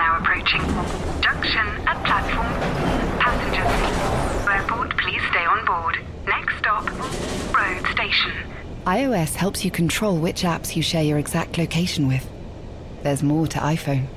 now approaching. Junction at platform. Passengers. Airport, please stay on board. Next stop, road station. iOS helps you control which apps you share your exact location with. There's more to iPhone.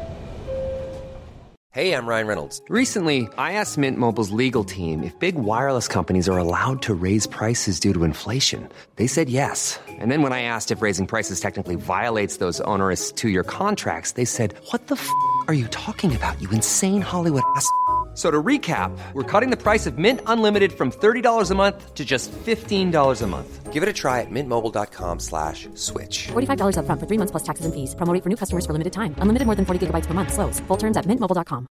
Hey, I'm Ryan Reynolds. Recently, I asked Mint Mobile's legal team if big wireless companies are allowed to raise prices due to inflation. They said yes. And then when I asked if raising prices technically violates those onerous two-year contracts, they said, "What the f*** are you talking about, you insane Hollywood ass?" So to recap, we're cutting the price of Mint Unlimited from $30 a month to just $15 a month. Give it a try at mintmobile.com/switch. $45 up front for 3 months plus taxes and fees. Promo rate for new customers for limited time. Unlimited more than 40 gigabytes per month. Slows full terms at mintmobile.com.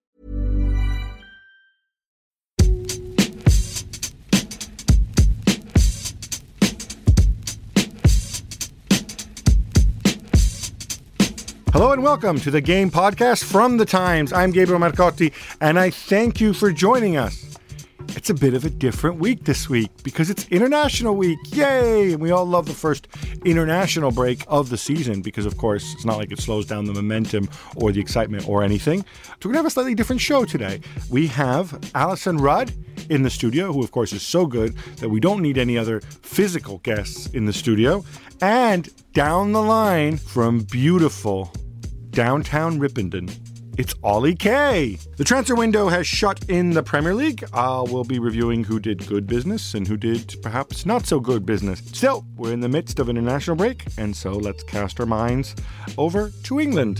Hello and welcome to the Game Podcast from The Times. I'm Gabriel Marcotti, and I thank you for joining us. It's a bit of a different week this week because it's International Week. Yay! And we all love the first international break of the season because, of course, it's not like it slows down the momentum or the excitement or anything. So we're going to have a slightly different show today. We have Alison Rudd in the studio, who, of course, is so good that we don't need any other physical guests in the studio. And down the line from beautiful downtown Ripponden, it's Ollie Kay. The transfer window has shut in the Premier League. We'll be reviewing who did good business and who did perhaps not so good business. Still, we're in the midst of an international break, and so let's cast our minds over to England.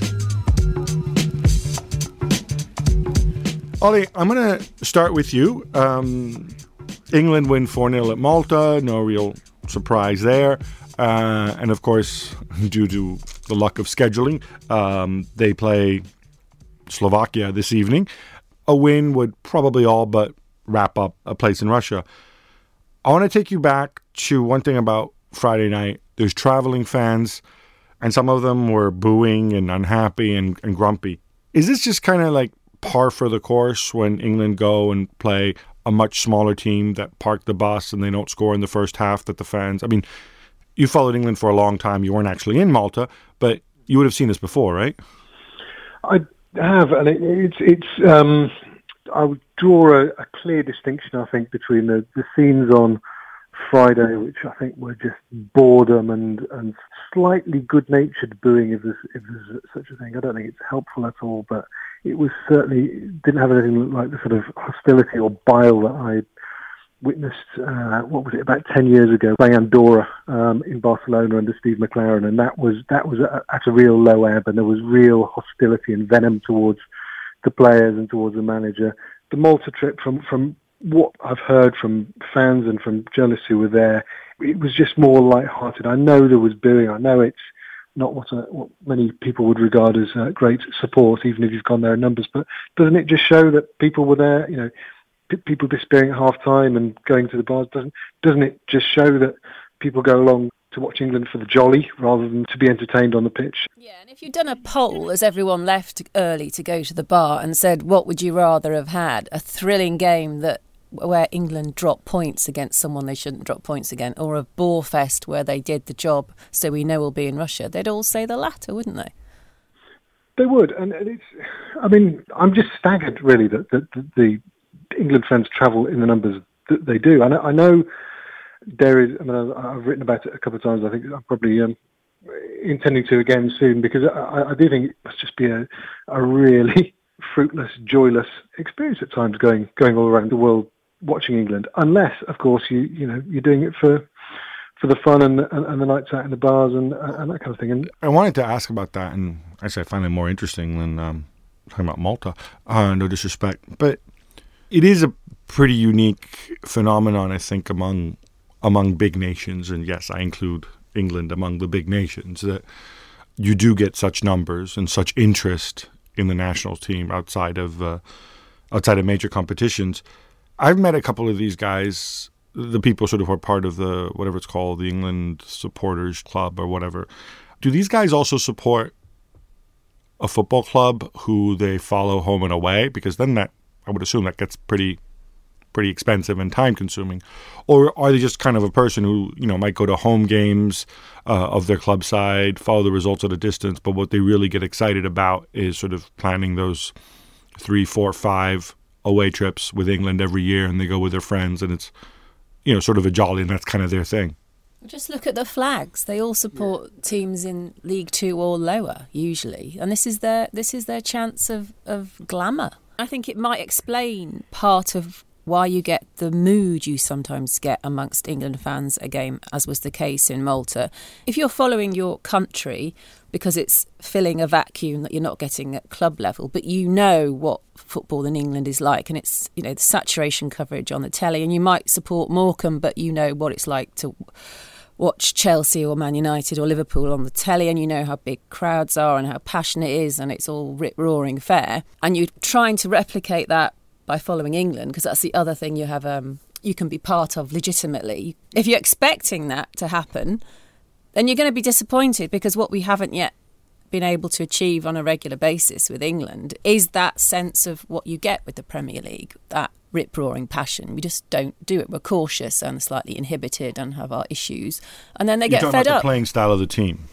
Ollie, I'm going to start with you. England win 4-0 at Malta. No real surprise there. And of course, due to the luck of scheduling, they play Slovakia this evening. A win would probably all but wrap up a place in Russia. I want to take you back to one thing about Friday night. There's traveling fans, and some of them were booing and unhappy and grumpy. Is this just kind of like par for the course when England go and play a much smaller team that park the bus and they don't score in the first half, that the fans... I mean, you followed England for a long time. You weren't actually in Malta, but you would have seen this before, right? I have, and it's. I would draw a clear distinction, I think, between the scenes on Friday, which I think were just boredom and slightly good-natured booing, if there's such a thing. I don't think it's helpful at all, but it was certainly didn't have anything like the sort of hostility or bile that I witnessed, about 10 years ago, playing Andorra in Barcelona under Steve McLaren, and that was at a real low ebb, and there was real hostility and venom towards the players and towards the manager. The Malta trip, from what I've heard from fans and from journalists who were there, it was just more light-hearted. I know there was booing. I know it's not what many people would regard as great support, even if you've gone there in numbers, but doesn't it just show that people were there, you know, people disappearing at half-time and going to the bars? Doesn't it just show that people go along to watch England for the jolly rather than to be entertained on the pitch? Yeah, and if you'd done a poll as everyone left early to go to the bar and said, what would you rather have had? A thrilling game where England dropped points against someone they shouldn't drop points against, or a bore fest where they did the job so we know we'll be in Russia, they'd all say the latter, wouldn't they? They would, and I'm just staggered, really, that the England fans travel in the numbers that they do. I know there is. I mean, I've written about it a couple of times. I think I'm probably intending to again soon, because I do think it must just be a really fruitless, joyless experience at times going all around the world watching England. Unless, of course, you're doing it for the fun and the nights out in the bars and that kind of thing. And I wanted to ask about that, and actually I find it more interesting than talking about Malta. No disrespect, but it is a pretty unique phenomenon, I think, among big nations, and yes, I include England among the big nations, that you do get such numbers and such interest in the national team outside of major competitions. I've met a couple of these guys, the people sort of who are part of the, whatever it's called, the England Supporters Club or whatever. Do these guys also support a football club who they follow home and away? Because then that, I would assume, that gets pretty pretty expensive and time-consuming? Or are they just kind of a person who, might go to home games of their club side, follow the results at a distance, but what they really get excited about is sort of planning those 3, 4, 5 away trips with England every year, and they go with their friends, and it's, sort of a jolly, and that's kind of their thing. Just look at the flags. They all support teams in League Two or lower, usually. And this is their chance of glamour. I think it might explain part of why you get the mood you sometimes get amongst England fans a game, as was the case in Malta. If you're following your country because it's filling a vacuum that you're not getting at club level, but you know what football in England is like, and it's, the saturation coverage on the telly, and you might support Morecambe, but you know what it's like to watch Chelsea or Man United or Liverpool on the telly, and you know how big crowds are and how passionate it is, and it's all rip-roaring fair, and you're trying to replicate that by following England, because that's the other thing you have you can be part of legitimately. If you're expecting that to happen, then you're going to be disappointed, because what we haven't yet been able to achieve on a regular basis with England is that sense of what you get with the Premier League, that rip-roaring passion. We just don't do it. We're cautious and slightly inhibited and have our issues, and then they get fed up. You're talking about the playing style of the team.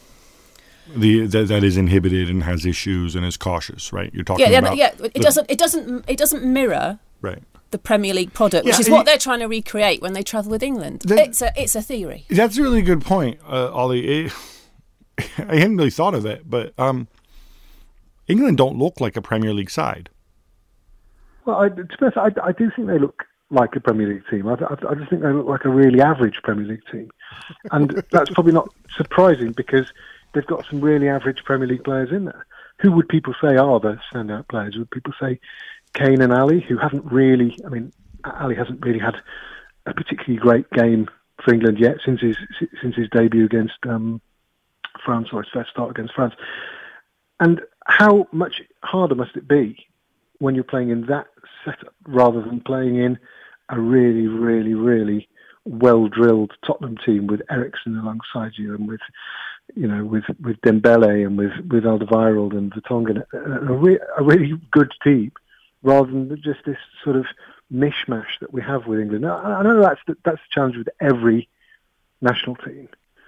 That is inhibited and has issues and is cautious, right? You're talking about It doesn't mirror the Premier League product, which is what they're trying to recreate when they travel with England. It's a theory. That's a really good point, Ollie. I hadn't really thought of it, but England don't look like a Premier League side. Well, to be honest, I do think they look like a Premier League team. I just think they look like a really average Premier League team, and that's probably not surprising because they've got some really average Premier League players in there. Who would people say are the standout players? Would people say Kane and Ali, who haven't really... I mean, Ali hasn't really had a particularly great game for England yet since his debut against France, or his first start against France. And how much harder must it be when you're playing in that setup rather than playing in a really, really, really well-drilled Tottenham team with Eriksen alongside you, and with Dembele and with Alderweireld and Vertonghen, a really good team, rather than just this sort of mishmash that we have with England. Now, I know that's the challenge with every national team,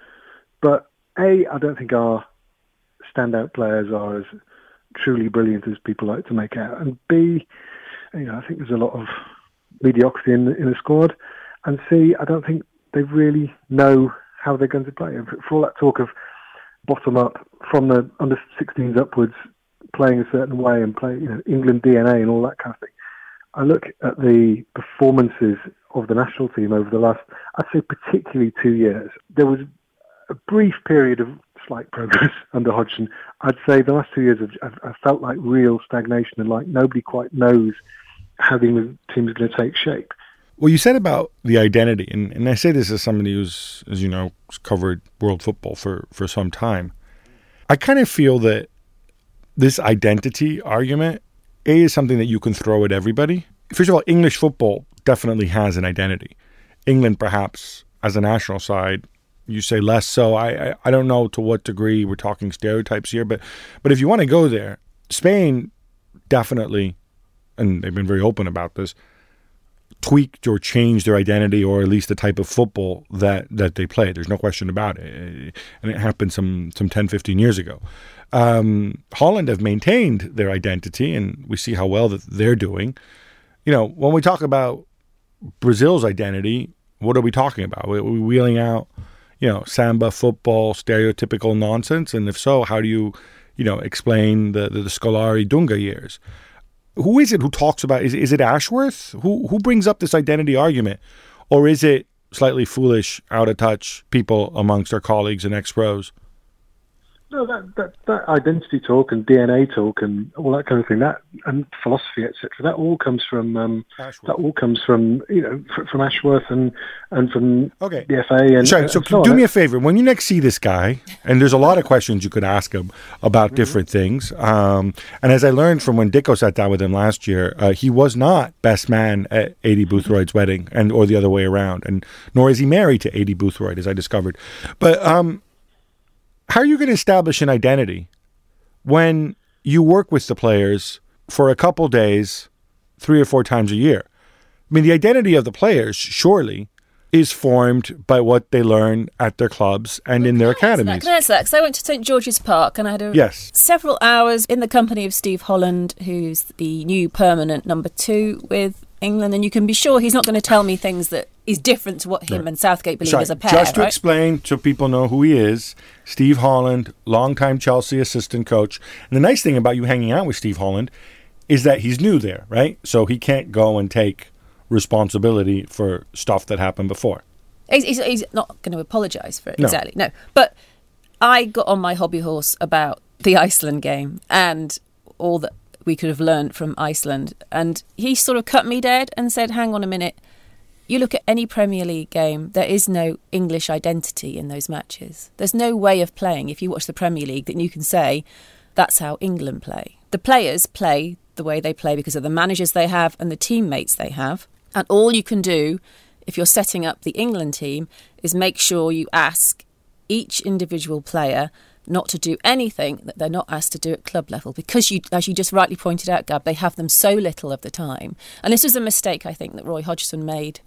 but A, I don't think our standout players are as truly brilliant as people like to make out, and B, I think there's a lot of mediocrity in the squad, and C, I don't think they really know how they're going to play. And for all that talk of bottom up, from the under 16s upwards, playing a certain way and playing England DNA and all that kind of thing, I look at the performances of the national team over the last, I'd say particularly 2 years. There was a brief period of slight progress under Hodgson. I'd say the last 2 years have felt like real stagnation, and like nobody quite knows how the England team is going to take shape. Well, you said about the identity, and I say this as somebody who's, as you know, covered world football for some time. I kind of feel that this identity argument, A, is something that you can throw at everybody. First of all, English football definitely has an identity. England, perhaps, as a national side, you say less so. I don't know to what degree we're talking stereotypes here, but if you want to go there, Spain definitely, and they've been very open about this, tweaked or changed their identity, or at least the type of football that they play. There's no question about it. And it happened some 10, 15 years ago. Holland have maintained their identity, and we see how well that they're doing. When we talk about Brazil's identity, what are we talking about? Are we wheeling out, samba, football, stereotypical nonsense? And if so, how do you, explain the Scolari Dunga years? Who is it who talks about, is it Ashworth? Who brings up this identity argument? Or is it slightly foolish, out of touch people amongst our colleagues and ex-pros? No, that identity talk and DNA talk and all that kind of thing, that and philosophy, etc. That all comes from from Ashworth and from the FA. And so do me a favor, when you next see this guy, and there's a lot of questions you could ask him about different things. And as I learned from when Dicko sat down with him last year, he was not best man at Aidy Boothroyd's wedding, or the other way around, and nor is he married to Aidy Boothroyd, as I discovered. But how are you going to establish an identity when you work with the players for a couple days, 3 or 4 times a year? mean, the identity of the players, surely, is formed by what they learn at their clubs and in their academies. Can I answer that? Because I went to St George's Park and I had several hours in the company of Steve Holland, who's the new permanent number 2 with England, and you can be sure he's not going to tell me things that is different to what him and Southgate believe as a pair. Just to explain so people know who he is, Steve Holland, longtime Chelsea assistant coach. And the nice thing about you hanging out with Steve Holland is that he's new there, right? So he can't go and take responsibility for stuff that happened before. He's not going to apologise for it, exactly. No. But I got on my hobby horse about the Iceland game and all that we could have learned from Iceland. And he sort of cut me dead and said, hang on a minute. You look at any Premier League game, there is no English identity in those matches. There's no way of playing, if you watch the Premier League, that you can say, that's how England play. The players play the way they play because of the managers they have and the teammates they have. And all you can do, if you're setting up the England team, is make sure you ask each individual player not to do anything that they're not asked to do at club level. Because, as you just rightly pointed out, Gab, they have them so little of the time. And this was a mistake, I think, that Roy Hodgson made,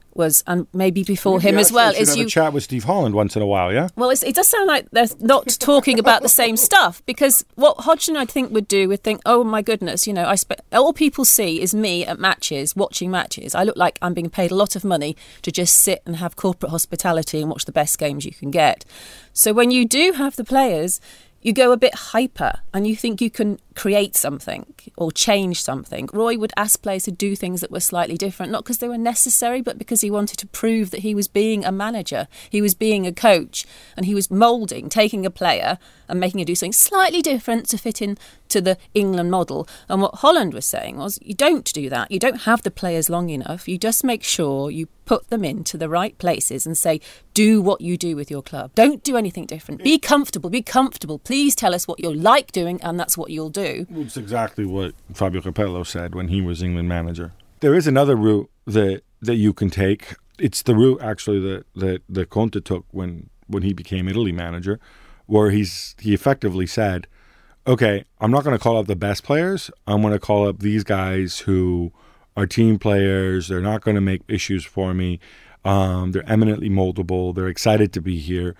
and maybe before him as well. Is you have a chat with Steve Holland once in a while, yeah? Well, it does sound like they're not talking about the same stuff, because what Hodgson, I think, would think, oh my goodness, all people see is me at matches, watching matches. I look like I'm being paid a lot of money to just sit and have corporate hospitality and watch the best games you can get. So when you do have the players, you go a bit hyper and you think you can create something or change something. Roy would ask players to do things that were slightly different, not because they were necessary, but because he wanted to prove that he was being a manager, he was being a coach, and he was moulding, taking a player and making it do something slightly different to fit in to the England model. And what Holland was saying was, you don't do that. You don't have the players long enough. You just make sure you put them into the right places and say, do what you do with your club. Don't do anything different. Be comfortable. Please tell us what you like doing, and that's what you'll do. It's exactly what Fabio Capello said when he was England manager. There is another route that you can take. It's the route, actually, that Conte took when he became Italy manager, where he effectively said, okay, I'm not going to call up the best players. I'm going to call up these guys who are team players. They're not going to make issues for me. They're eminently moldable. They're excited to be here.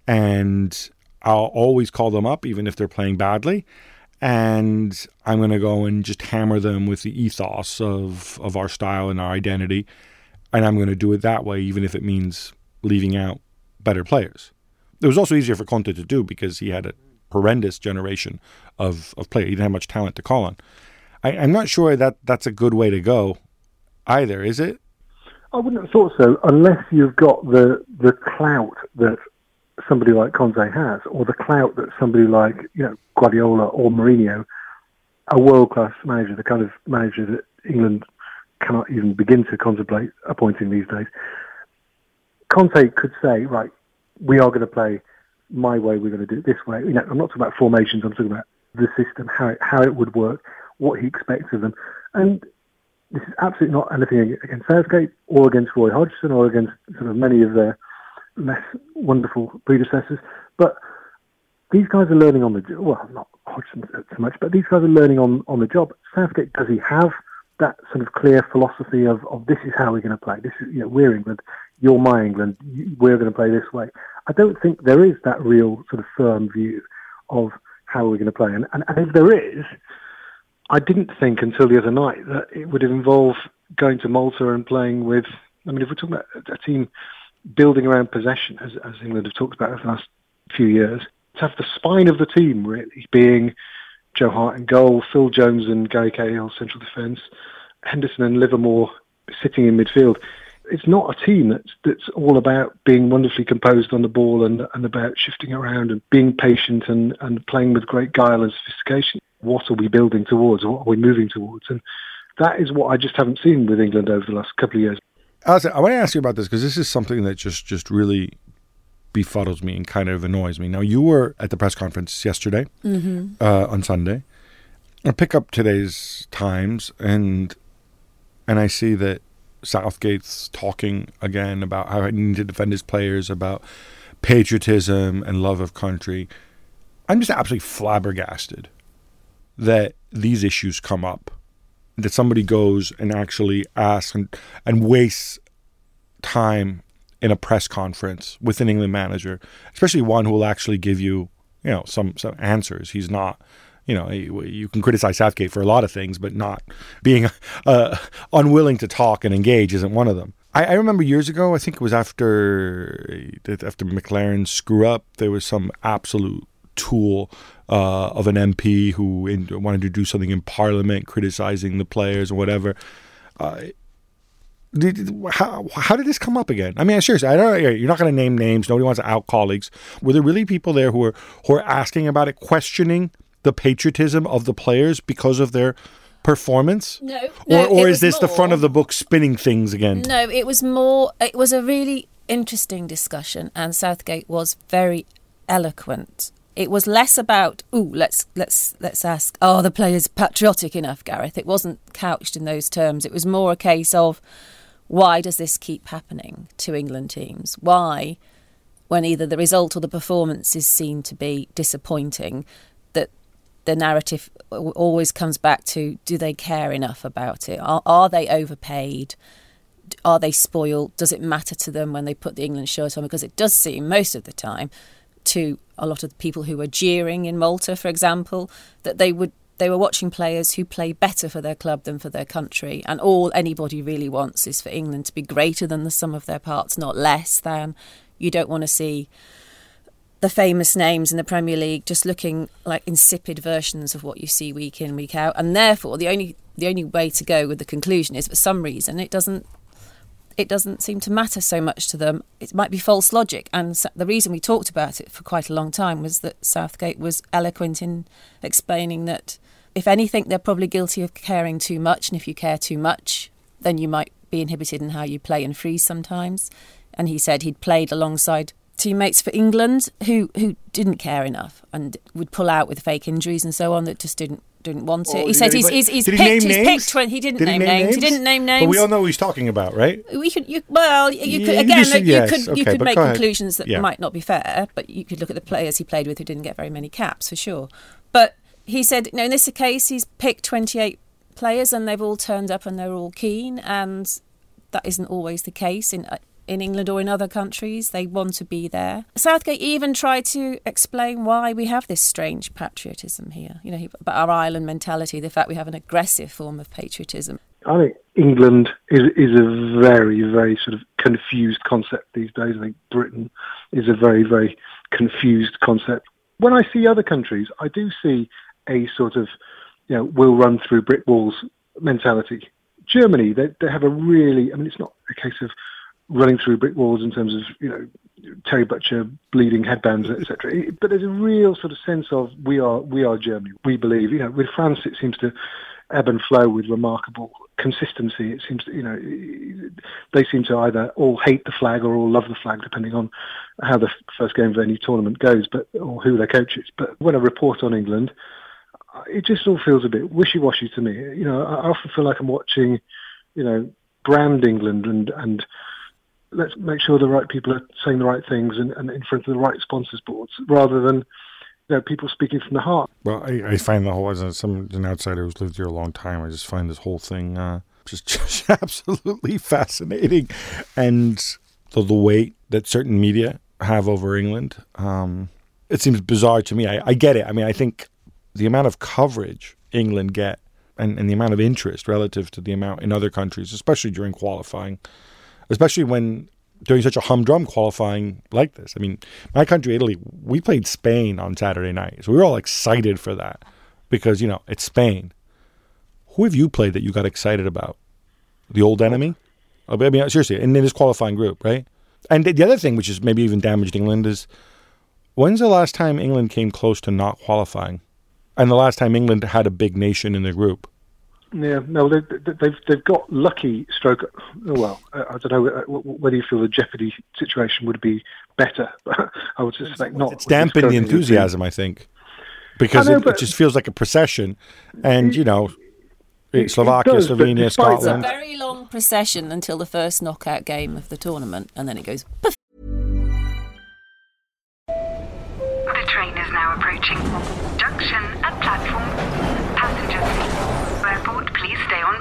And I'll always call them up, even if they're playing badly. And I'm going to go and just hammer them with the ethos of our style and our identity. And I'm going to do it that way, even if it means leaving out better players. It was also easier for Conte to do because he had a horrendous generation of players. He didn't have much talent to call on. I'm not sure that's a good way to go either, is it? I wouldn't have thought so, unless you've got the clout that somebody like Conte has, or the clout that somebody like Guardiola or Mourinho, a world-class manager, the kind of manager that England cannot even begin to contemplate appointing these days. Conte could say, right, we are going to play my way, we're going to do it this way. I'm not talking about formations, I'm talking about the system, how it would work, what he expects of them. And this is absolutely not anything against Southgate or against Roy Hodgson or against sort of many of their less wonderful predecessors. But these guys are learning on the job. Well, not Hodgson so much, but these guys are learning on the job. Southgate, does he have that sort of clear philosophy of this is how we're going to play? This is, we're England, you're my England, we're going to play this way. I don't think there is that real sort of firm view of how we're going to play. And if there is, I didn't think until the other night that it would involve going to Malta and playing with, if we're talking about a team building around possession, as England have talked about over the last few years, to have the spine of the team really being Joe Hart in goal, Phil Jones and Gary Cahill central defence, Henderson and Livermore sitting in midfield. It's not a team that's all about being wonderfully composed on the ball and about shifting around and being patient and playing with great guile and sophistication. What are we building towards? What are we moving towards? And that is what I just haven't seen with England over the last couple of years. Alison, I want to ask you about this because this is something that just really befuddles me and kind of annoys me. Now, you were at the press conference yesterday on Sunday. I pick up today's Times and I see that Southgate's talking again about how he needs to defend his players, about patriotism and love of country. I'm just absolutely flabbergasted that these issues come up that somebody goes and actually asks and wastes time in a press conference with an England manager, especially one who will actually give you, some answers. He's not, you can criticize Southgate for a lot of things, but not being unwilling to talk and engage isn't one of them. I remember years ago, I think it was after McLaren's screw up, there was some absolute tool of an MP who wanted to do something in Parliament, criticizing the players or whatever. How did this come up again? I mean, seriously, I don't know. You're not going to name names. Nobody wants to out colleagues. Were there really people there who are asking about it, questioning the patriotism of the players because of their performance? No. Or is this the front of the book spinning things again? No, it was more. It was a really interesting discussion, and Southgate was very eloquent. It was less about, let's ask, are the players patriotic enough, Gareth? It wasn't couched in those terms. It was more a case of, why does this keep happening to England teams? Why, when either the result or the performances seem to be disappointing, that the narrative always comes back to, do they care enough about it? Are they overpaid? Are they spoiled? Does it matter to them when they put the England shirt on? Because it does seem most of the time to a lot of the people who were jeering in Malta, for example, that they were watching players who play better for their club than for their country, and all anybody really wants is for England to be greater than the sum of their parts, not less than. You don't want to see the famous names in the Premier League just looking like insipid versions of what you see week in, week out, and therefore the only way to go with the conclusion is, for some reason, it doesn't seem to matter so much to them. It might be false logic. And the reason we talked about it for quite a long time was that Southgate was eloquent in explaining that, if anything, they're probably guilty of caring too much. And if you care too much, then you might be inhibited in how you play and freeze sometimes. And he said he'd played alongside teammates for England who didn't care enough and would pull out with fake injuries and so on, that just didn't want it. He said he's picked. He didn't name names. He didn't name names. But we all know who he's talking about, right? You could make conclusions that might not be fair, but you could look at the players he played with who didn't get very many caps, for sure. But he said, in this case, he's picked 28 players and they've all turned up and they're all keen, and that isn't always the case in England or in other countries. They want to be there. Southgate even tried to explain why we have this strange patriotism here, about our island mentality, the fact we have an aggressive form of patriotism. I think England is a very, very sort of confused concept these days. I think Britain is a very, very confused concept. When I see other countries, I do see a sort of, we'll run through brick walls mentality. Germany, they have a really, it's not a case of running through brick walls in terms of, Terry Butcher bleeding headbands, etc. But there's a real sort of sense of we are Germany. We believe, with France it seems to ebb and flow with remarkable consistency. It seems they seem to either all hate the flag or all love the flag, depending on how the first game of any tournament goes, or who their coach is. But when I report on England, it just all feels a bit wishy-washy to me. I often feel like I'm watching, brand England and let's make sure the right people are saying the right things and in front of the right sponsors boards, rather than people speaking from the heart. Well, I find the whole, as an outsider who's lived here a long time, I just find this whole thing just absolutely fascinating, and the weight that certain media have over England. It seems bizarre to me. I get it. I think the amount of coverage England get and the amount of interest relative to the amount in other countries, especially during qualifying, especially when doing such a humdrum qualifying like this. My country, Italy, we played Spain on Saturday night. So we were all excited for that because, it's Spain. Who have you played that you got excited about? The old enemy? Seriously, in this qualifying group, right? And the other thing, which has maybe even damaged England, is when's the last time England came close to not qualifying? And the last time England had a big nation in their group? Yeah, no, they've got lucky stroke. Well, I don't know whether you feel the Jeopardy situation would be better, but I would suspect not. It's dampened the enthusiasm, I think, because it just feels like a procession, and Slovakia, Slovenia, Scotland. It's a very long procession until the first knockout game of the tournament, and then it goes poof. The train is now approaching junction at platform. Passengers, airport, please stay on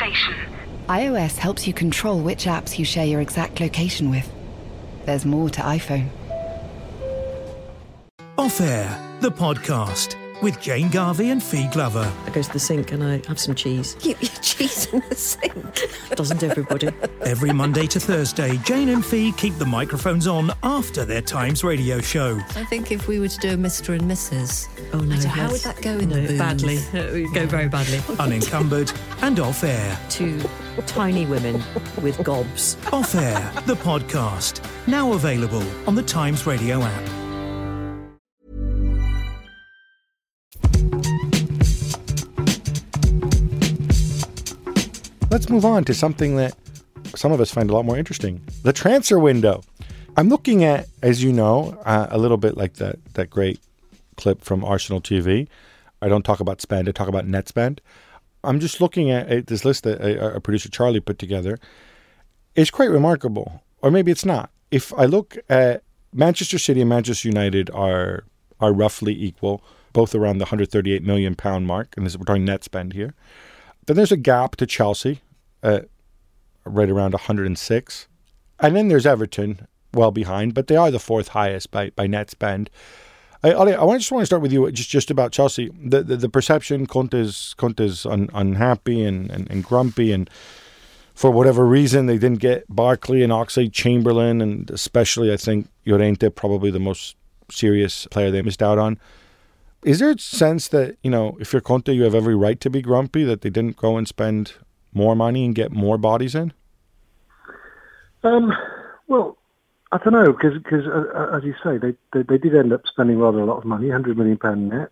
station. iOS helps you control which apps you share your exact location with. There's more to iPhone. Off Air, the podcast with Jane Garvey and Fee Glover. I go to the sink and I have some cheese. You eat cheese in the sink. Doesn't everybody? Every Monday to Thursday, Jane and Fee keep the microphones on after their Times radio show. I think if we were to do a Mr. and Mrs. Oh no, how would that go in the booth? Badly. It would go very badly. Unencumbered and Off Air. Two tiny women with gobs. Off Air, the podcast. Now available on the Times radio app. Let's move on to something that some of us find a lot more interesting. The transfer window. I'm looking at, as you know, a little bit like that great clip from Arsenal TV. I don't talk about spend, I talk about net spend. I'm just looking at this list that our producer Charlie put together. It's quite remarkable, or maybe it's not. If I look at Manchester City and Manchester United are roughly equal, both around the £138 million mark, and we're talking net spend here. Then there's a gap to Chelsea at right around 106. And then there's Everton, well behind, but they are the fourth highest by net spend. I just want to start with you just about Chelsea. The perception, Conte's unhappy and grumpy, and for whatever reason they didn't get Barkley and Oxlade-Chamberlain, and especially I think Llorente, probably the most serious player they missed out on. Is there a sense that, if you're Conte, you have every right to be grumpy that they didn't go and spend more money and get more bodies in? Well, I don't know, because as you say, they did end up spending rather a lot of money, £100 million net,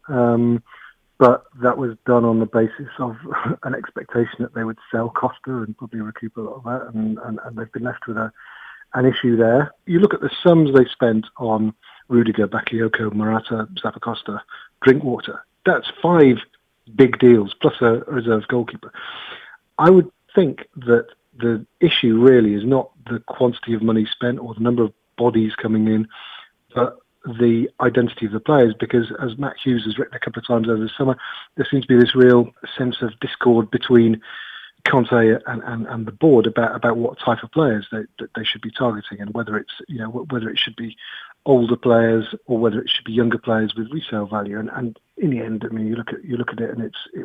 but that was done on the basis of an expectation that they would sell Costa and probably recoup a lot of that, and they've been left with an issue there. You look at the sums they spent on Rudiger, Bakayoko, Morata, Zappacosta, Drinkwater. That's 5 big deals, plus a reserve goalkeeper. I would think that the issue really is not the quantity of money spent or the number of bodies coming in, but the identity of the players, because as Matt Hughes has written a couple of times over the summer, there seems to be this real sense of discord between Conte and the board about what type of players they should be targeting, and whether it's whether it should be older players or whether it should be younger players with resale value. And in the end, I mean, you look at it, and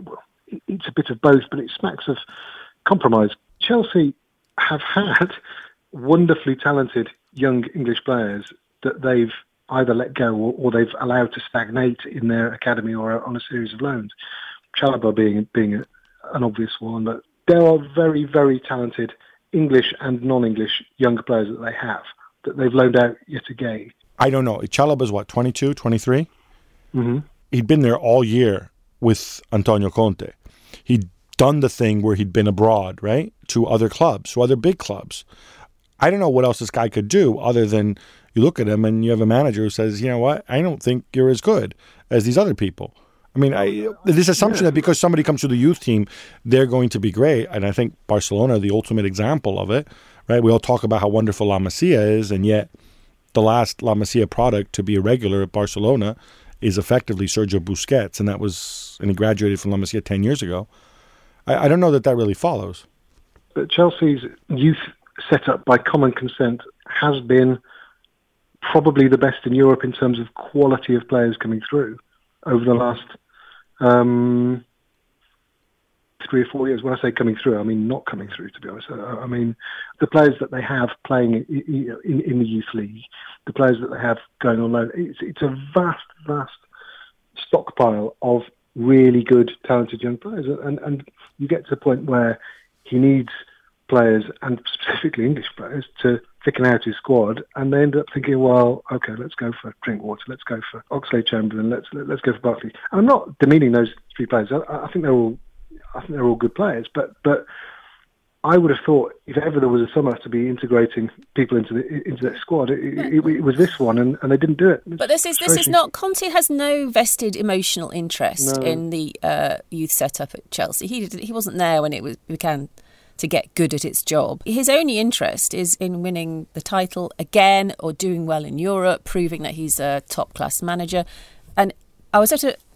it's a bit of both, but it smacks of compromise. Chelsea have had wonderfully talented young English players that they've either let go or they've allowed to stagnate in their academy or on a series of loans. Chalobah being an obvious one, but there are very, very talented English and non-English younger players that they have that they've loaned out yet again. I don't know. Chalobah's what, 22, 23? Mm-hmm. He'd been there all year with Antonio Conte. He'd done the thing where he'd been abroad, right, to other clubs, to other big clubs. I don't know what else this guy could do other than you look at him and you have a manager who says, you know what, I don't think you're as good as these other people. I mean, this assumption that because somebody comes to the youth team, they're going to be great. And I think Barcelona are the ultimate example of it, right? We all talk about how wonderful La Masia is, and yet the last La Masia product to be a regular at Barcelona is effectively Sergio Busquets, and he graduated from La Masia 10 years ago. I don't know that really follows. But Chelsea's youth setup, by common consent, has been probably the best in Europe in terms of quality of players coming through over the last 3 or 4 years. When I say coming through, I mean not coming through, to be honest. I mean the players that they have playing in the youth league, the players that they have going on loan. It's a vast stockpile of really good, talented young players. And you get to a point where he needs players, and specifically English players, to thicken out his squad, and they end up thinking, well, okay, let's go for Drinkwater, let's go for Oxlade-Chamberlain, let's go for Barkley. And I'm not demeaning those 3 players. I think they're all good players, but I would have thought if ever there was a summer to be integrating people into that squad, it was this one, and they didn't do it. But this is not. Conte has no vested emotional interest in the youth setup at Chelsea. He wasn't there when it began to get good at its job. His only interest is in winning the title again or doing well in Europe, proving that he's a top-class manager. And I was at a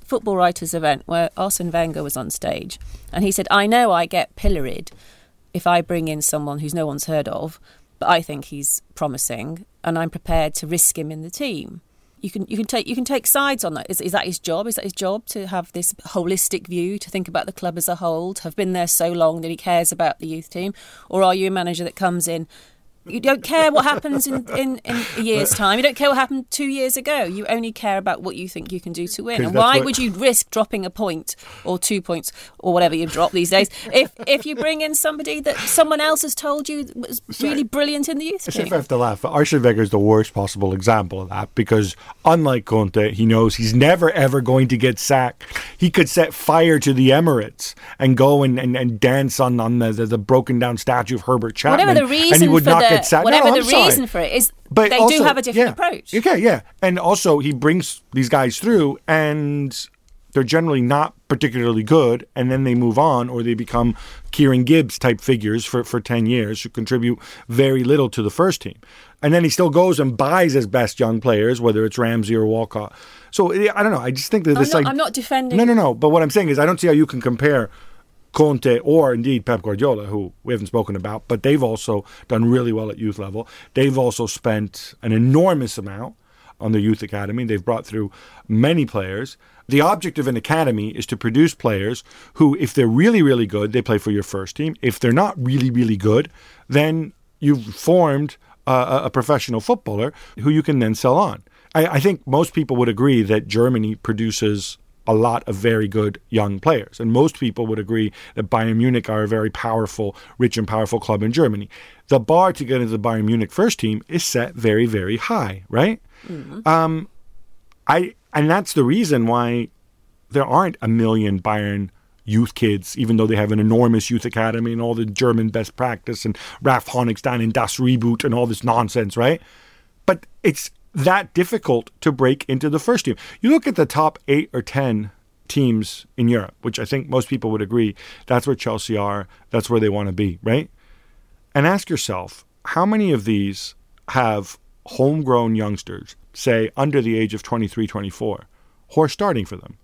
football writers' event where Arsene Wenger was on stage, and he said, I know I get pilloried if I bring in someone who's no one's heard of, but I think he's promising, and I'm prepared to risk him in the team. You can take sides on that. Is that his job? Is that his job to have this holistic view, to think about the club as a whole, to have been there so long that he cares about the youth team? Or are you a manager that comes in, you don't care what happens in a year's time, you don't care what happened 2 years ago, you only care about what you think you can do to win? And why would you risk dropping a point or 2 points or whatever you drop these days if you bring in somebody that someone else has told you was really brilliant in the youth team? I have to laugh. Arsene Wenger is the worst possible example of that, because unlike Conte, he knows he's never ever going to get sacked. He could set fire to the Emirates and go and dance on the broken down statue of Herbert Chapman. Whatever the reason and he would for not the get sacked. whatever No, the reason for it is, but they also, do have a different approach. Okay, yeah. And also he brings these guys through and they're generally not particularly good, and then they move on, or they become Kieran Gibbs type figures for 10 years who contribute very little to the first team. And then he still goes and buys his best young players, whether it's Ramsey or Walcott. So I don't know. I just think that I'm not defending. No. But what I'm saying is I don't see how you can compare Conte or indeed Pep Guardiola, who we haven't spoken about, but they've also done really well at youth level. They've also spent an enormous amount on their youth academy. They've brought through many players. The object of an academy is to produce players who, if they're really, really good, they play for your first team. If they're not really, really good, then you've formed a professional footballer who you can then sell on. I think most people would agree that Germany produces a lot of very good young players. And most people would agree that Bayern Munich are a very powerful, rich and powerful club in Germany. The bar to get into the Bayern Munich first team is set very, very high, right? Mm-hmm. And that's the reason why there aren't a million Bayern youth kids, even though they have an enormous youth academy and all the German best practice and Ralf Honigstein and Das Reboot and all this nonsense, right? But it's that difficult to break into the first team. You look at the top 8 or 10 teams in Europe, which I think most people would agree, that's where Chelsea are, that's where they want to be, right? And ask yourself, how many of these have homegrown youngsters, say under the age of 23, 24, who are starting for them?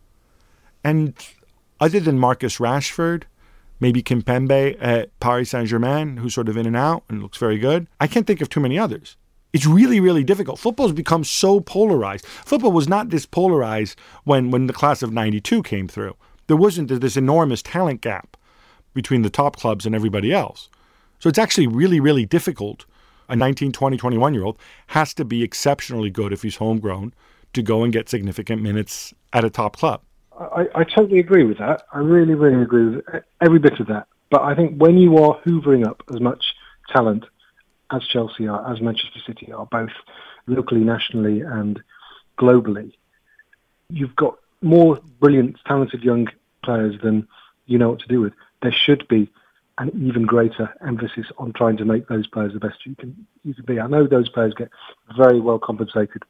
And other than Marcus Rashford, maybe Kimpembe at Paris Saint-Germain, who's sort of in and out and looks very good, I can't think of too many others. It's really, really difficult. Football's become so polarized. Football was not this polarized when the class of 92 came through. There wasn't this enormous talent gap between the top clubs and everybody else. So it's actually really, really difficult. A 19, 20, 21-year-old has to be exceptionally good if he's homegrown to go and get significant minutes at a top club. I totally agree with that. I really, really agree with every bit of that. But I think when you are hoovering up as much talent as Chelsea are, as Manchester City are, both locally, nationally and globally, you've got more brilliant, talented young players than you know what to do with. There should be an even greater emphasis on trying to make those players the best you can be. I know those players get very well compensated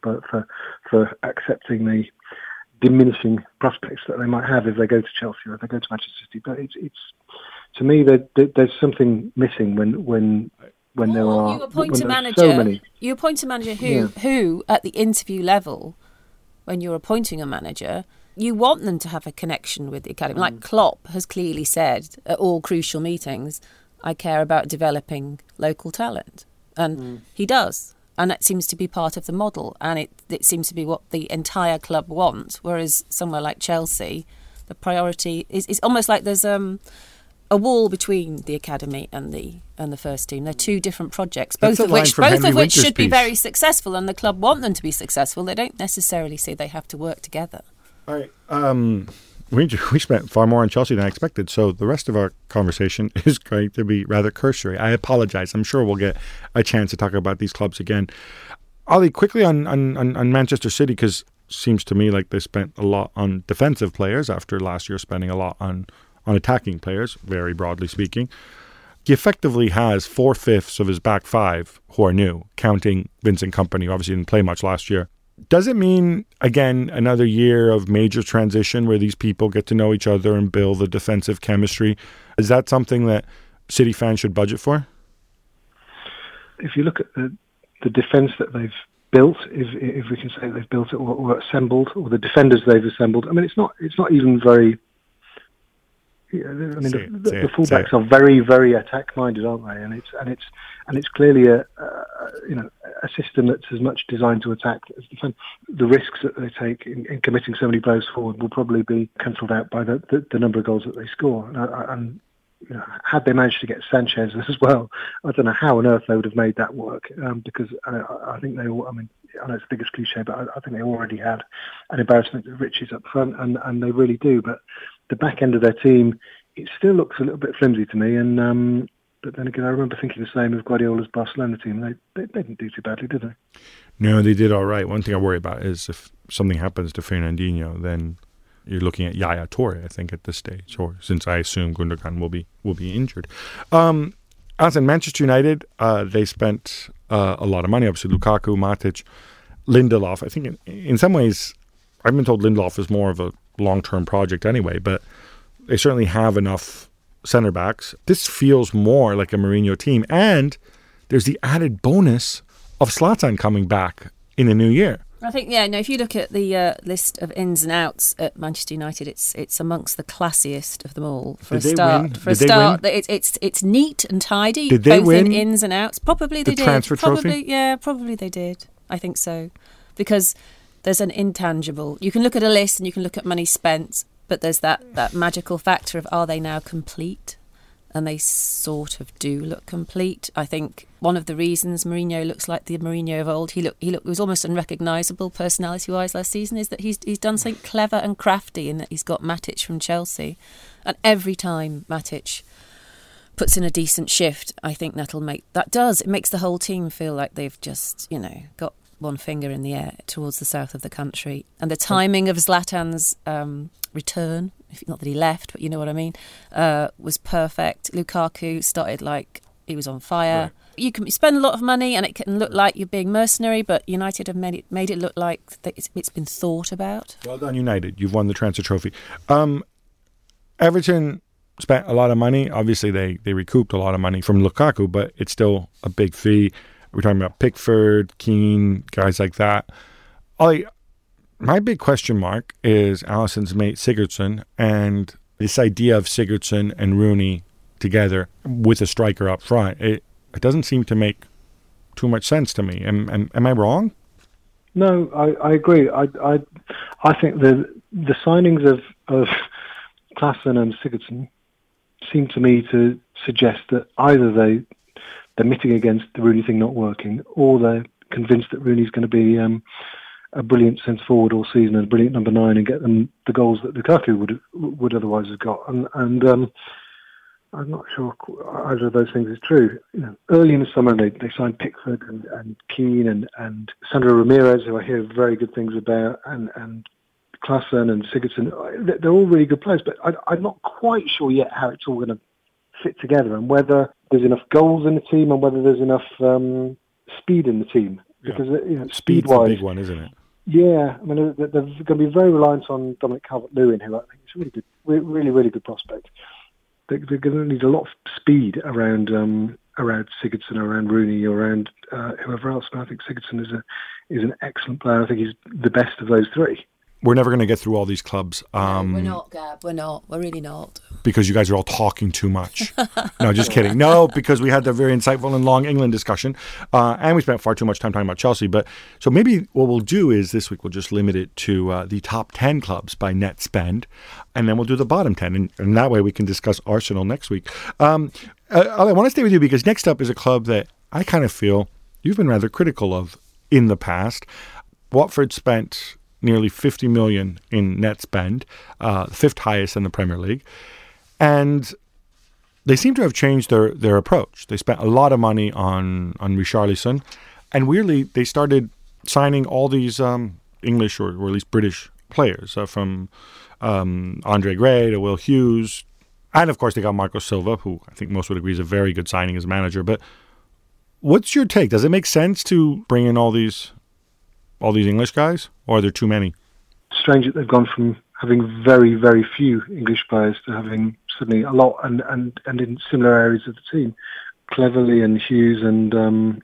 for accepting the diminishing prospects that they might have if they go to Chelsea or if they go to Manchester City. But it's to me there's something missing when there are you appoint a manager, so many. You appoint a manager who, at the interview level, when you're appointing a manager, you want them to have a connection with the academy. Like Klopp has clearly said at all crucial meetings, I care about developing local talent. And he does. And that seems to be part of the model. And it seems to be what the entire club wants. Whereas somewhere like Chelsea, the priority is almost like there's a wall between the academy and the first team. They're two different projects, both of which should be very successful, and the club want them to be successful. They don't necessarily say they have to work together. All right. We spent far more on Chelsea than I expected, so the rest of our conversation is going to be rather cursory. I apologize. I'm sure we'll get a chance to talk about these clubs again. Ollie, quickly on Manchester City, because it seems to me like they spent a lot on defensive players after last year spending a lot on attacking players, very broadly speaking. He effectively has 4/5 of his back five who are new, counting Vincent Kompany, who obviously didn't play much last year. Does it mean, again, another year of major transition where these people get to know each other and build the defensive chemistry? Is that something that City fans should budget for? If you look at the defence that they've built, if we can say they've built it or assembled, or the defenders they've assembled. I mean, it's not even very. The fullbacks are very, very attack-minded, aren't they? And it's clearly a system that's as much designed to attack as defend. The risks that they take in committing so many players forward will probably be cancelled out by the number of goals that they score. And had they managed to get Sanchez as well, I don't know how on earth they would have made that work. Because I think they all. I mean, I know it's the biggest cliche, but I think they already had an embarrassment of riches up front, and they really do. But the back end of their team, it still looks a little bit flimsy to me. And but then again, I remember thinking the same of Guardiola's Barcelona team. They didn't do too badly, did they? No, they did all right. One thing I worry about is if something happens to Fernandinho, then you're looking at Yaya Toure, I think, at this stage, or since I assume Gundogan will be injured. As in Manchester United, they spent a lot of money. Obviously, Lukaku, Matic, Lindelof. I think in some ways, I've been told Lindelof is more of a long-term project anyway, but they certainly have enough centre backs. This feels more like a Mourinho team, and there's the added bonus of Zlatan coming back in the new year. I think, if you look at the list of ins and outs at Manchester United, it's amongst the classiest of them all. Did they win? It's neat and tidy. Did they both win in ins and outs? Probably they did. The transfer trophy? Yeah, probably they did. I think so. Because there's an intangible. You can look at a list and you can look at money spent, but there's that magical factor of, are they now complete? And they sort of do look complete. I think one of the reasons Mourinho looks like the Mourinho of old, he was almost unrecognisable personality-wise last season, is that he's done something clever and crafty in that he's got Matic from Chelsea. And every time Matic puts in a decent shift, I think it makes the whole team feel like they've just, got one finger in the air towards the south of the country. And the timing of Zlatan's return, not that he left, but you know what I mean, was perfect. Lukaku started like he was on fire. Right. You can spend a lot of money and it can look like you're being mercenary, but United have made it look like it's been thought about. Well done, United. You've won the transfer trophy. Everton spent a lot of money. Obviously, they recouped a lot of money from Lukaku, but it's still a big fee. We're talking about Pickford, Keane, guys like that. My big question mark is Alisson's mate Sigurdsson, and this idea of Sigurdsson and Rooney together with a striker up front. It doesn't seem to make too much sense to me. Am I wrong? No, I agree. I think the signings of Klaassen and Sigurdsson seem to me to suggest that either they're mitting against the Rooney thing not working, or they're convinced that Rooney's going to be a brilliant centre forward all season and a brilliant number 9 and get them the goals that Lukaku would otherwise have got. And I'm not sure either of those things is true. Early in the summer they signed Pickford and Keane and Sandro Ramirez, who I hear very good things about, and Klaassen and Sigurdsson. They're all really good players, but I'm not quite sure yet how it's all going to fit together and whether there's enough goals in the team and whether there's enough speed in the team. Because speed's a big one, isn't it? Yeah, I mean they're going to be very reliant on Dominic Calvert-Lewin, who I think is a really good, really good prospect. They're going to need a lot of speed around Sigurdsson, around Rooney, around whoever else. And I think Sigurdsson is an excellent player. I think he's the best of those three. We're never going to get through all these clubs. No, we're not, Gab. We're not. We're really not. Because you guys are all talking too much. No, just kidding. No, because we had the very insightful and long England discussion. And we spent far too much time talking about Chelsea. So maybe what we'll do is this week we'll just limit it to the top 10 clubs by net spend. And then we'll do the bottom 10. And that way we can discuss Arsenal next week. I want to stay with you because next up is a club that I kind of feel you've been rather critical of in the past. Watford spent nearly 50 million in net spend, fifth highest in the Premier League. And they seem to have changed their approach. They spent a lot of money on Richarlison. And weirdly, they started signing all these English or at least British players, from Andre Gray to Will Hughes. And of course, they got Marco Silva, who I think most would agree is a very good signing as manager. But what's your take? Does it make sense to bring in all these English guys, or are there too many? Strange that they've gone from having very, very few English players to having suddenly a lot, and in similar areas of the team. Cleverley and Hughes and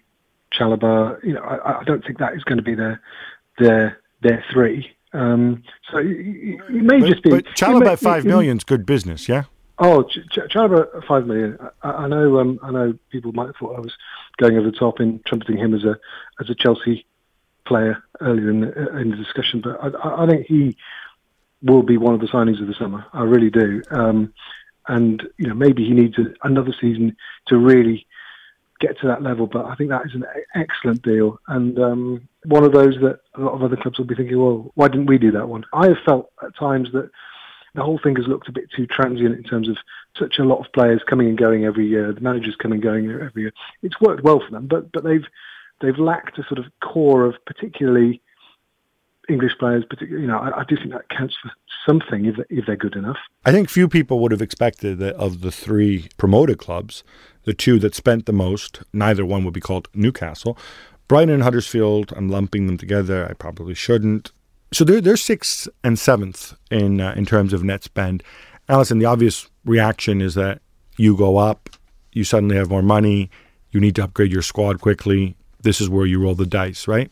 Chalobah. I don't think that is going to be their three. So it may just be. But Chalobah at $5 million is good business, yeah. Oh, Chalobah at $5 million. I know people might have thought I was going over the top in trumpeting him as a Chelsea player earlier in the discussion, but I think he will be one of the signings of the summer. I really do. And maybe he needs another season to really get to that level, but I think that is an excellent deal, and one of those that a lot of other clubs will be thinking, well, why didn't we do that one? I have felt at times that the whole thing has looked a bit too transient in terms of such a lot of players coming and going every year, the managers coming and going every year. It's worked well for them, but they've lacked a sort of core of particularly English players. Particularly, I do think that counts for something if they're good enough. I think few people would have expected that of the three promoted clubs, the two that spent the most, neither one would be called Newcastle. Brighton and Huddersfield, I'm lumping them together. I probably shouldn't. So they're 6th and 7th in terms of net spend. Alison, the obvious reaction is that you go up, you suddenly have more money, you need to upgrade your squad quickly. This is where you roll the dice, right?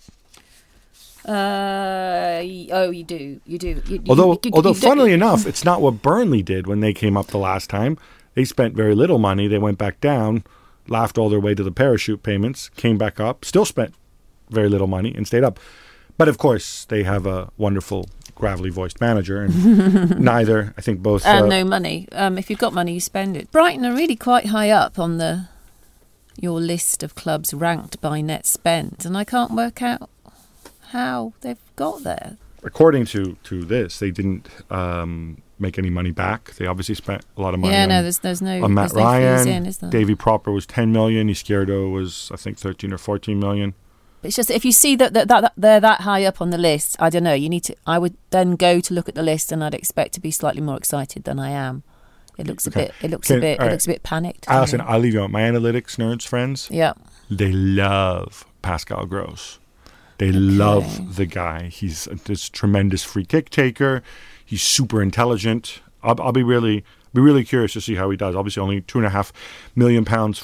You do. Although, funnily enough, it's not what Burnley did when they came up the last time. They spent very little money. They went back down, laughed all their way to the parachute payments, came back up, still spent very little money and stayed up. But of course, they have a wonderful, gravelly-voiced manager, and neither, I think both... no money. If you've got money, you spend it. Brighton are really quite high up on your list of clubs ranked by net spend, and I can't work out how they've got there. According to this, they didn't make any money back. They obviously spent a lot of money there's no on Matt Ryan. Fees in, is there? Davy Proper was $10 million. Izquierdo was, I think, $13 or $14 million. It's just if you see that they're that high up on the list, I don't know. I would then go to look at the list, and I'd expect to be slightly more excited than I am. It looks a bit panicked. Alison, I'll leave you on my analytics nerds friends. Yeah, they love Pascal Gross. They love the guy. He's this tremendous free kick taker. He's super intelligent. I'll be really curious to see how he does. Obviously, only £2.5 million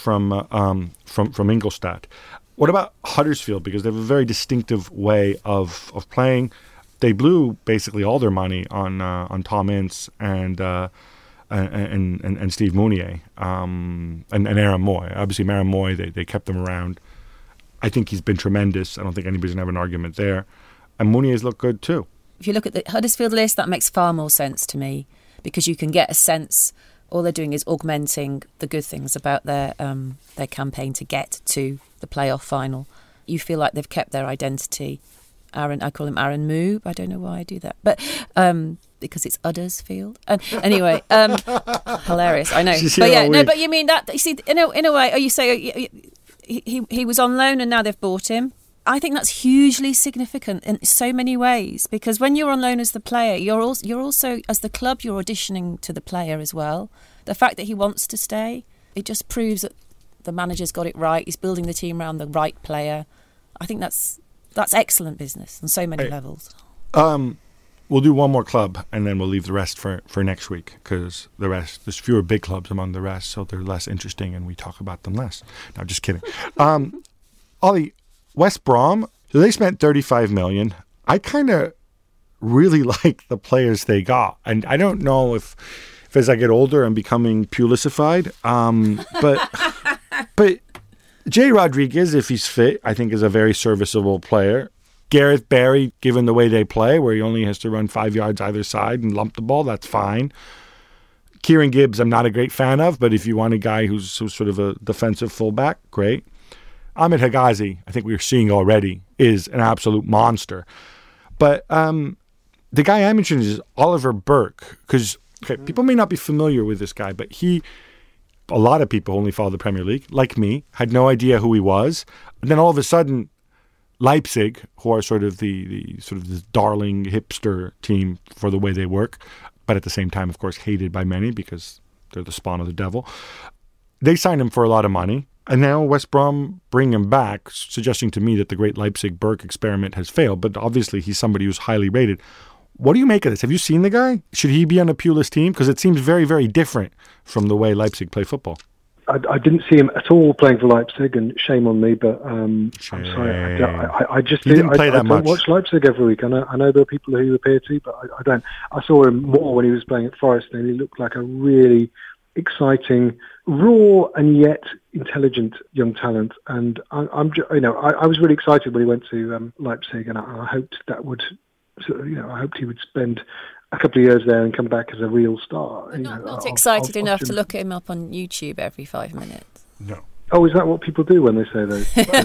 from Ingolstadt. What about Huddersfield? Because they have a very distinctive way of playing. They blew basically all their money on Tom Ince and Steve Mounier and Aaron Moy. Obviously, Aaron Moy, they kept them around. I think he's been tremendous. I don't think anybody's going to have an argument there. And Mounier's looked good too. If you look at the Huddersfield list, that makes far more sense to me because you can get a sense all they're doing is augmenting the good things about their campaign to get to the playoff final. You feel like they've kept their identity. I call him Aaron Moob. I don't know why I do that. But because it's Huddersfield. Anyway, hilarious. I know. But you mean that, you see, in a way, you say... He was on loan and now they've bought him. I think that's hugely significant in so many ways because when you're on loan as the player, you're also as the club, you're auditioning to the player as well. The fact that he wants to stay, it just proves that the manager's got it right. He's building the team around the right player. I think that's excellent business on so many levels. We'll do one more club and then we'll leave the rest for next week because there's fewer big clubs among the rest, so they're less interesting and we talk about them less. No, just kidding. Ollie, West Brom, they spent $35 million. I kind of really like the players they got. And I don't know if as I get older I'm becoming Pulisified, but Jay Rodriguez, if he's fit, I think is a very serviceable player. Gareth Barry, given the way they play, where he only has to run 5 yards either side and lump the ball, that's fine. Kieran Gibbs, I'm not a great fan of, but if you want a guy who's sort of a defensive fullback, great. Ahmed Hegazi, I think we're seeing already, is an absolute monster. But the guy I mentioned is Oliver Burke, because people may not be familiar with this guy, but a lot of people only follow the Premier League, like me, had no idea who he was. And then all of a sudden, Leipzig, who are sort of the darling hipster team for the way they work, but at the same time, of course, hated by many because they're the spawn of the devil. They signed him for a lot of money, and now West Brom bring him back, suggesting to me that the great Leipzig-Burke experiment has failed, but obviously he's somebody who's highly rated. What do you make of this? Have you seen the guy? Should he be on a Pulis team? Because it seems very, very different from the way Leipzig play football. I didn't see him at all playing for Leipzig, and shame on me, but I'm sorry. I just didn't play that much. I don't watch Leipzig every week. I know there are people who appear to, but I don't. I saw him more when he was playing at Forest, and he looked like a really exciting, raw and yet intelligent young talent. And I was really excited when he went to Leipzig, and I hoped that would, I hoped he would spend a couple of years there and come back as a real star. Not excited enough to look him up on YouTube every 5 minutes. No. Oh, is that what people do when they say those?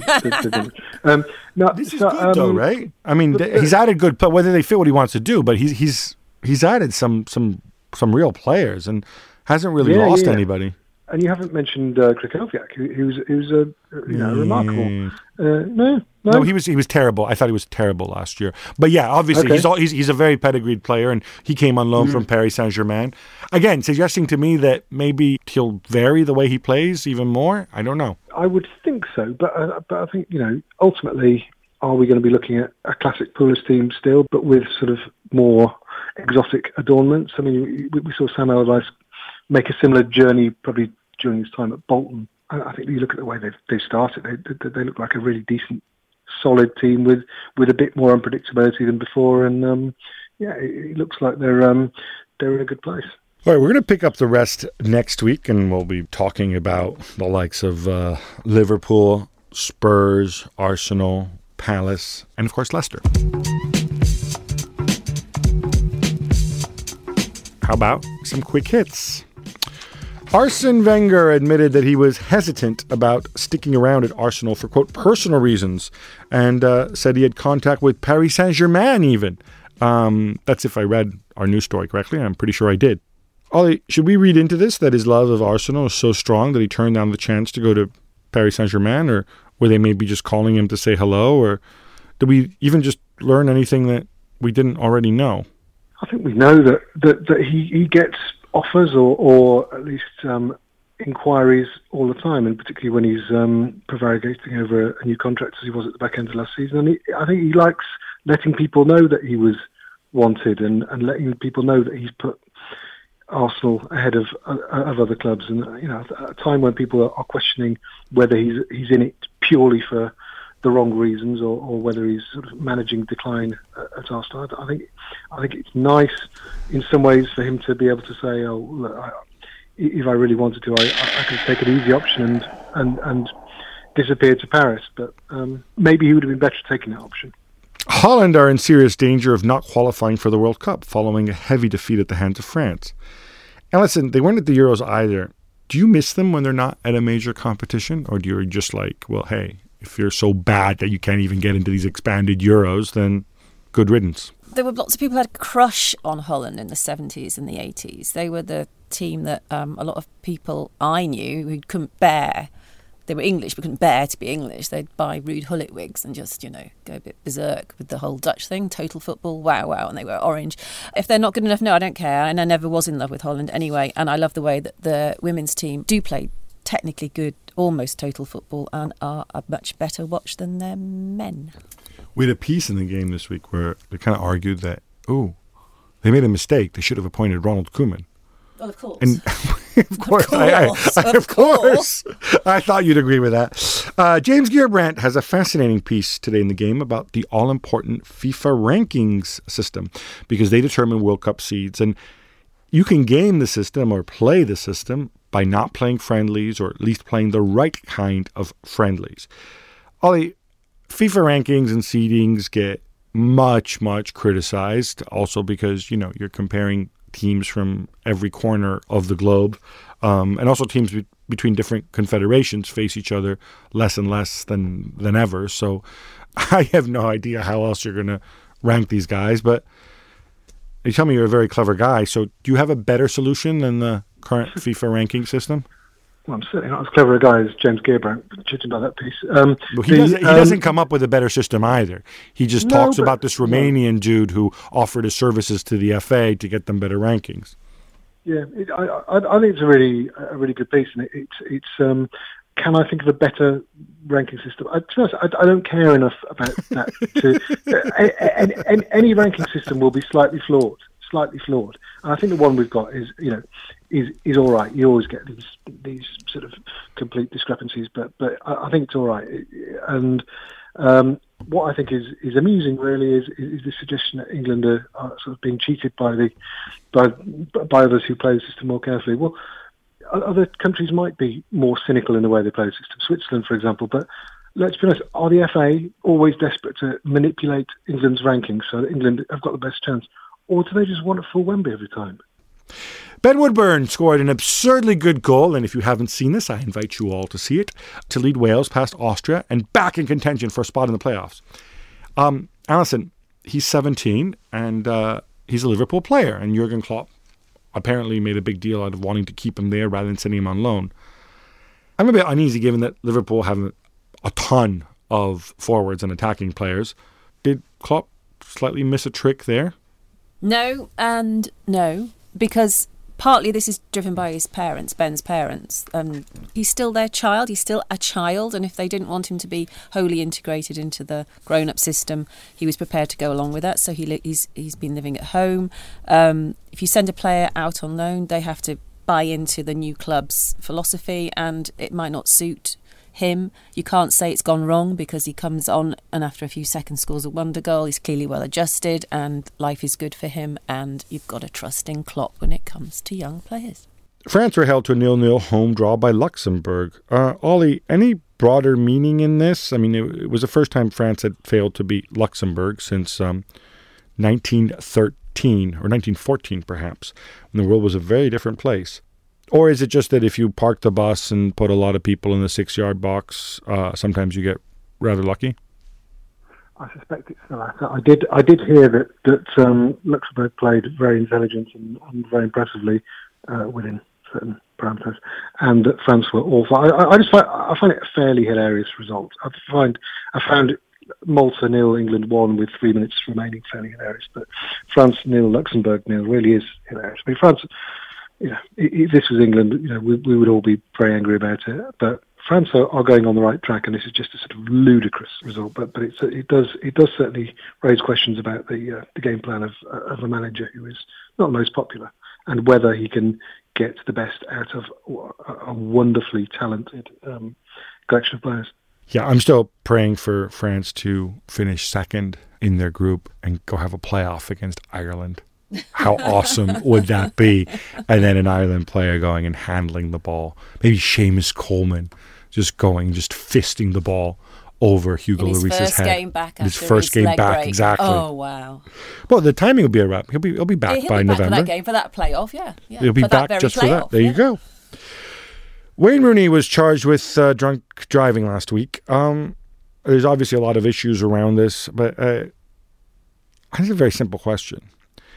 This is good though, right? I mean, he's added good, but whether they fit what he wants to do, but he's added some real players and hasn't really lost anybody. And you haven't mentioned Krychowiak, who's remarkable. No, he was terrible. I thought he was terrible last year. But yeah, obviously he's a very pedigreed player, and he came on loan from Paris Saint-Germain. Again, suggesting to me that maybe he'll vary the way he plays even more. I don't know. I would think so, but I think ultimately, are we going to be looking at a classic Pulis team still, but with sort of more exotic adornments? I mean, we saw Sam Allardyce make a similar journey probably during his time at Bolton. I think you look at the way they've started, they look like a really decent, solid team with a bit more unpredictability than before, and it looks like they're in a good place. All right, we're going to pick up the rest next week, and we'll be talking about the likes of Liverpool, Spurs, Arsenal, Palace, and of course Leicester. How about some quick hits? Arsene Wenger admitted that he was hesitant about sticking around at Arsenal for, quote, personal reasons, and said he had contact with Paris Saint-Germain even. That's if I read our news story correctly. I'm pretty sure I did. Ollie, should we read into this that his love of Arsenal is so strong that he turned down the chance to go to Paris Saint-Germain, or were they maybe just calling him to say hello, or did we even just learn anything that we didn't already know? I think we know that he gets offers or at least inquiries all the time, and particularly when he's prevaricating over a new contract as he was at the back end of last season. And I think he likes letting people know that he was wanted and letting people know that he's put Arsenal ahead of other clubs. And at a time when people are questioning whether he's in it purely for the wrong reasons or whether he's sort of managing decline at Arsenal. I think it's nice in some ways for him to be able to say, "Oh, look, if I really wanted to, I could take an easy option and disappear to Paris." But maybe he would have been better taking that option. Holland are in serious danger of not qualifying for the World Cup following a heavy defeat at the hands of France. And listen, they weren't at the Euros either. Do you miss them when they're not at a major competition, or do you just like, well, hey, if you're so bad that you can't even get into these expanded Euros, then good riddance? There were lots of people who had a crush on Holland in the 70s and the 80s. They were the team that a lot of people I knew who couldn't bear. They were English but couldn't bear to be English. They'd buy Ruud Gullit wigs and just, go a bit berserk with the whole Dutch thing, total football, wow, and they were orange. If they're not good enough, no, I don't care. And I never was in love with Holland anyway. And I love the way that the women's team do play technically good, almost total football, and are a much better watch than their men. We had a piece in the game this week where they kind of argued that, they made a mistake. They should have appointed Ronald Koeman. Well, of course. And of course. I thought you'd agree with that. James Gearbrandt has a fascinating piece today in the game about the all-important FIFA rankings system, because they determine World Cup seeds. And you can game the system or play the system by not playing friendlies, or at least playing the right kind of friendlies. Ollie, FIFA rankings and seedings get much, much criticized, also because, you're comparing teams from every corner of the globe, and also teams between different confederations face each other less and less than ever. So I have no idea how else you're going to rank these guys, but you tell me you're a very clever guy, so do you have a better solution than the current FIFA ranking system? Well, I'm certainly not as clever a guy as James Gearbrandt, judging by that piece. He doesn't come up with a better system either. He just talks about this Romanian dude who offered his services to the FA to get them better rankings. Yeah, I think it's a really good piece, and it's can I think of a better ranking system? To be honest, I don't care enough about that. Any ranking system will be slightly flawed. slightly flawed. And I think the one we've got is all right. You always get these sort of complete discrepancies, but I think it's all right. And what I think is amusing really is the suggestion that England are sort of being cheated by others who play the system more carefully. Well, other countries might be more cynical in the way they play the system. Switzerland, for example, but let's be honest, are the FA always desperate to manipulate England's rankings so that England have got the best chance? Or do they just want a full Wembley every time? Ben Woodburn scored an absurdly good goal, and if you haven't seen this, I invite you all to see it, to lead Wales past Austria and back in contention for a spot in the playoffs. Alison, he's 17, and he's a Liverpool player, and Jurgen Klopp apparently made a big deal out of wanting to keep him there rather than sending him on loan. I'm a bit uneasy given that Liverpool have a ton of forwards and attacking players. Did Klopp slightly miss a trick there? No and no, because partly this is driven by his parents, Ben's parents. He's still their child. He's still a child. And if they didn't want him to be wholly integrated into the grown-up system, he was prepared to go along with that. So he's been living at home. If you send a player out on loan, they have to buy into the new club's philosophy, and it might not suit him. You can't say it's gone wrong because he comes on and after a few seconds scores a wonder goal. He's clearly well adjusted and life is good for him, and you've got to trust in Klopp when it comes to young players. France were held to a 0-0 home draw by Luxembourg. Ollie, any broader meaning in this? I mean, it was the first time France had failed to beat Luxembourg since 1913 or 1914 perhaps, when the world was a very different place. Or is it just that if you park the bus and put a lot of people in the 6-yard box, sometimes you get rather lucky? I suspect it's the latter. I did hear that Luxembourg played very intelligent and very impressively within certain parameters, and that France were awful. I find it a fairly hilarious result. I found Malta 0, England 1 with 3 minutes remaining fairly hilarious, but France 0, Luxembourg 0 really is hilarious. I mean, France. If this was England, we would all be very angry about it. But France are going on the right track, and this is just a sort of ludicrous result. But it does certainly raise questions about the game plan of a manager who is not the most popular, and whether he can get the best out of a wonderfully talented collection of players. Yeah, I'm still praying for France to finish second in their group and go have a playoff against Ireland. How awesome would that be? And then an Ireland player going and handling the ball. Maybe Seamus Coleman just fisting the ball over Hugo Lloris's head. His first game back, exactly. Oh, wow. Well, the timing will be a wrap. He'll be back by November. For that game, for that playoff, yeah. He'll be back just for that. There you go. Wayne Rooney was charged with drunk driving last week. There's obviously a lot of issues around this, but I have a very simple question.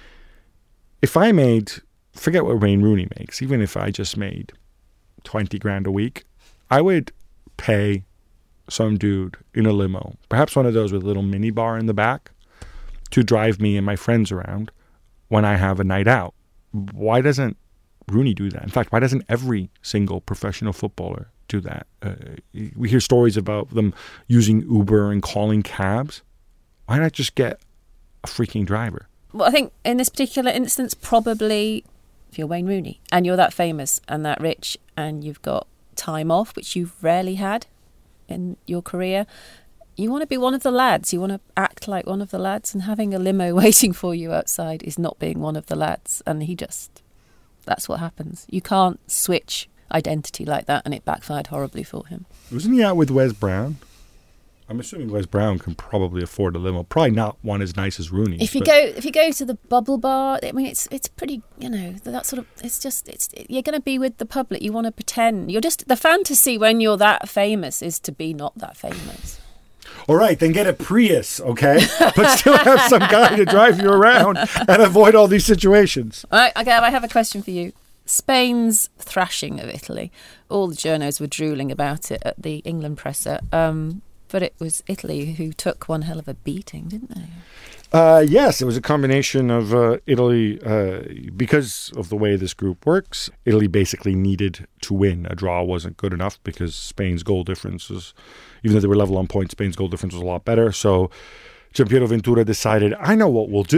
If I forget what Wayne Rooney makes, even if I just made 20 grand a week, I would pay some dude in a limo, perhaps one of those with a little mini bar in the back, to drive me and my friends around when I have a night out. Why doesn't Rooney do that? In fact, why doesn't every single professional footballer do that? We hear stories about them using Uber and calling cabs. Why not just get a freaking driver? Well, I think in this particular instance, probably if you're Wayne Rooney and you're that famous and that rich and you've got time off, which you've rarely had in your career, you want to be one of the lads. You want to act like one of the lads, and having a limo waiting for you outside is not being one of the lads. And that's what happens. You can't switch identity like that, and it backfired horribly for him. Wasn't he out with Wes Brown? I'm assuming Wes Brown can probably afford a limo. Probably not one as nice as Rooney's. If you go to the Bubble Bar, I mean, it's pretty, that sort of, you're going to be with the public. You want to pretend. The fantasy when you're that famous is to be not that famous. All right, then get a Prius, okay? But still have some guy to drive you around and avoid all these situations. All right, okay, I have a question for you. Spain's thrashing of Italy. All the journos were drooling about it at the England presser. But it was Italy who took one hell of a beating, didn't they? Yes, it was a combination of Italy, because of the way this group works, Italy basically needed to win. A draw wasn't good enough because Spain's goal difference was, even though they were level on points, Spain's goal difference was a lot better. So Gianpiero Ventura decided, I know what we'll do.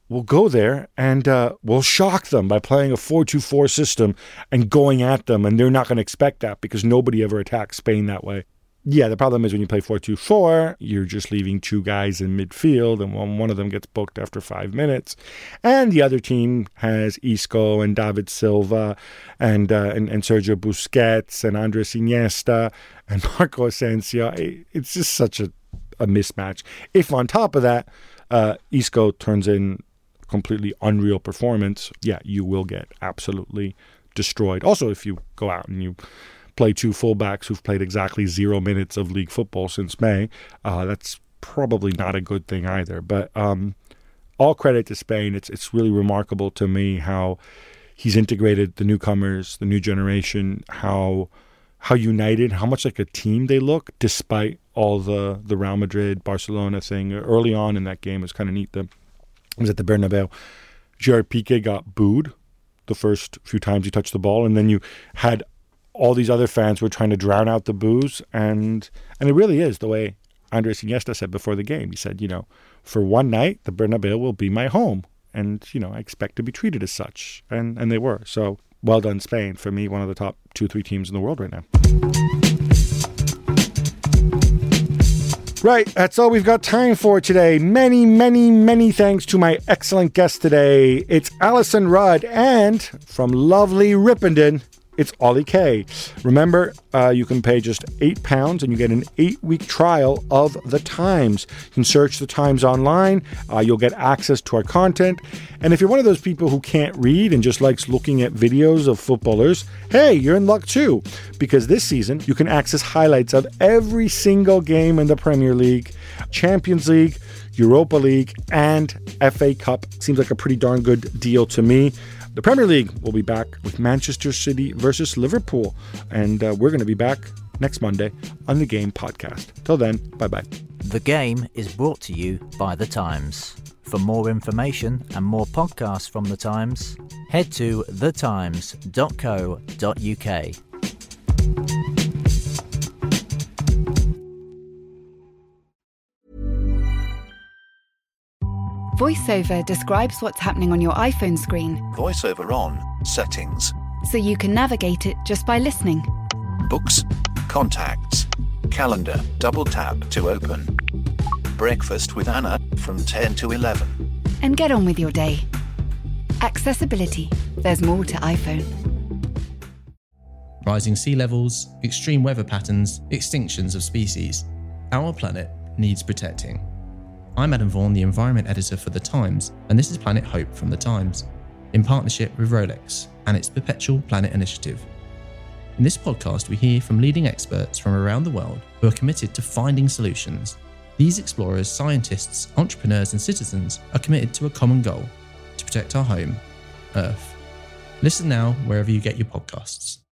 will go there and will shock them by playing a 4-2-4 system and going at them. And they're not going to expect that because nobody ever attacks Spain that way. Yeah, the problem is when you play 4-2-4, you're just leaving two guys in midfield, and one of them gets booked after 5 minutes. And the other team has Isco and David Silva and Sergio Busquets and Andres Iniesta and Marco Asensio. It's just such a mismatch. If on top of that, Isco turns in a completely unreal performance, yeah, you will get absolutely destroyed. Also, if you go out and you play two fullbacks who've played exactly 0 minutes of league football since May, that's probably not a good thing either. But all credit to Spain. It's really remarkable to me how he's integrated the newcomers, the new generation, how united, how much like a team they look, despite all the Real Madrid, Barcelona thing. Early on in that game, it was kind of neat. It was at the Bernabeu. Gerard Piqué got booed the first few times he touched the ball, and then you had all these other fans were trying to drown out the boos, and it really is the way Andres Iniesta said before the game. He said, for one night, the Bernabeu will be my home, and, I expect to be treated as such, and they were. So, well done, Spain. For me, one of the top 2-3 teams in the world right now. Right, that's all we've got time for today. Many, many, many thanks to my excellent guest today. It's Alison Rudd, and from lovely Ripponden, it's Ollie Kay. Remember, you can pay just £8 and you get an 8-week trial of The Times. You can search The Times online. You'll get access to our content. And if you're one of those people who can't read and just likes looking at videos of footballers, hey, you're in luck too. Because this season, you can access highlights of every single game in the Premier League, Champions League, Europa League, and FA Cup. Seems like a pretty darn good deal to me. The Premier League will be back with Manchester City versus Liverpool. And we're going to be back next Monday on The Game podcast. Till then, bye-bye. The Game is brought to you by The Times. For more information and more podcasts from The Times, head to thetimes.co.uk. VoiceOver describes what's happening on your iPhone screen, VoiceOver on, settings, so you can navigate it just by listening. books, contacts, calendar, double tap to open. Breakfast with Anna from 10 to 11. And get on with your day. Accessibility. There's more to iPhone. Rising sea levels, extreme weather patterns, extinctions of species. Our planet needs protecting. I'm Adam Vaughan, the Environment Editor for The Times, and this is Planet Hope from The Times, in partnership with Rolex and its Perpetual Planet Initiative. In this podcast, we hear from leading experts from around the world who are committed to finding solutions. These explorers, scientists, entrepreneurs, and citizens are committed to a common goal: to protect our home, Earth. Listen now wherever you get your podcasts.